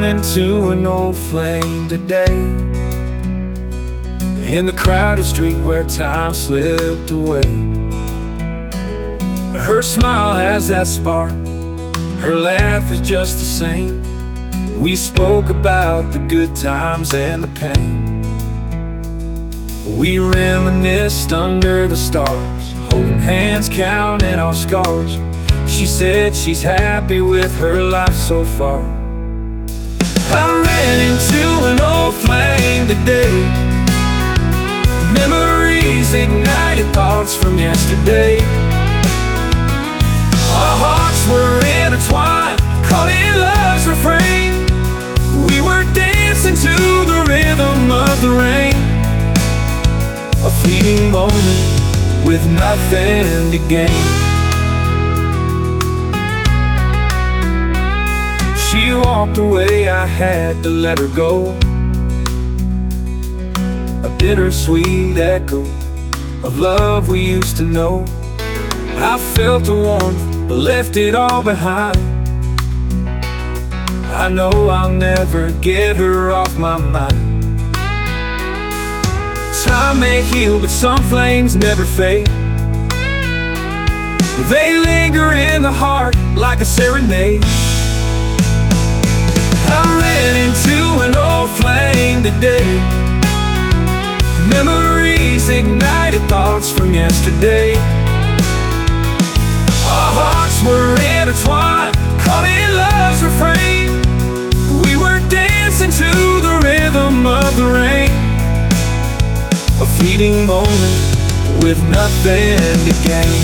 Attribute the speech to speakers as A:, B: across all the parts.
A: into an old flame today, in the crowded street where time slipped away. Her smile has that spark, her laugh is just the same. We spoke about the good times and the pain. We reminisced under the stars, holding hands, counting our scars. She said she's happy with her life so far. I ran into an old flame today. Memories ignited thoughts from yesterday. Our hearts were intertwined, caught in love's refrain. We were dancing to the rhythm of the rain. A fleeting moment with nothing to gain. She walked away, I had to let her go. A bittersweet echo of love we used to know. I felt the warmth, but left it all behind. I know I'll never get her off my mind. Time may heal, but some flames never fade. They linger in the heart like a serenade. I ran into an old flame today. Memories ignited thoughts from yesterday. Our hearts were intertwined, caught in love's refrain. We were dancing to the rhythm of the rain. A fleeting moment with nothing to gain.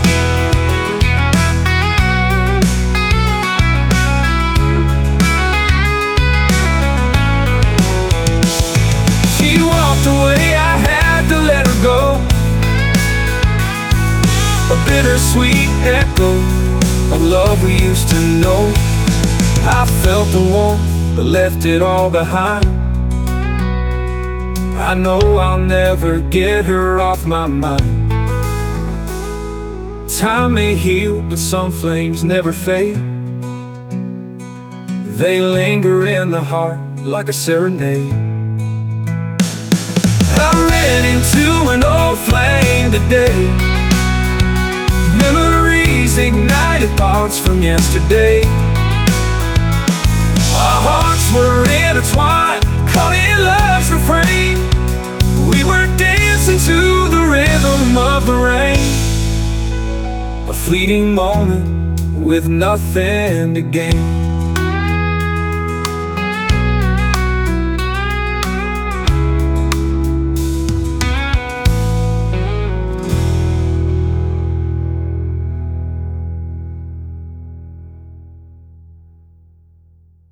A: She walked away, I had to let her go. A bittersweet echo of love we used to know. I felt the warmth, but left it all behind. I know I'll never get her off my mind. Time may heal, but some flames never fade. They linger in the heart like a serenade. I ran into an old flame today. Memories ignited thoughts from yesterday. Our hearts were intertwined, caught in love's refrain. We were dancing to the rhythm of the rain. A fleeting moment with nothing to gain.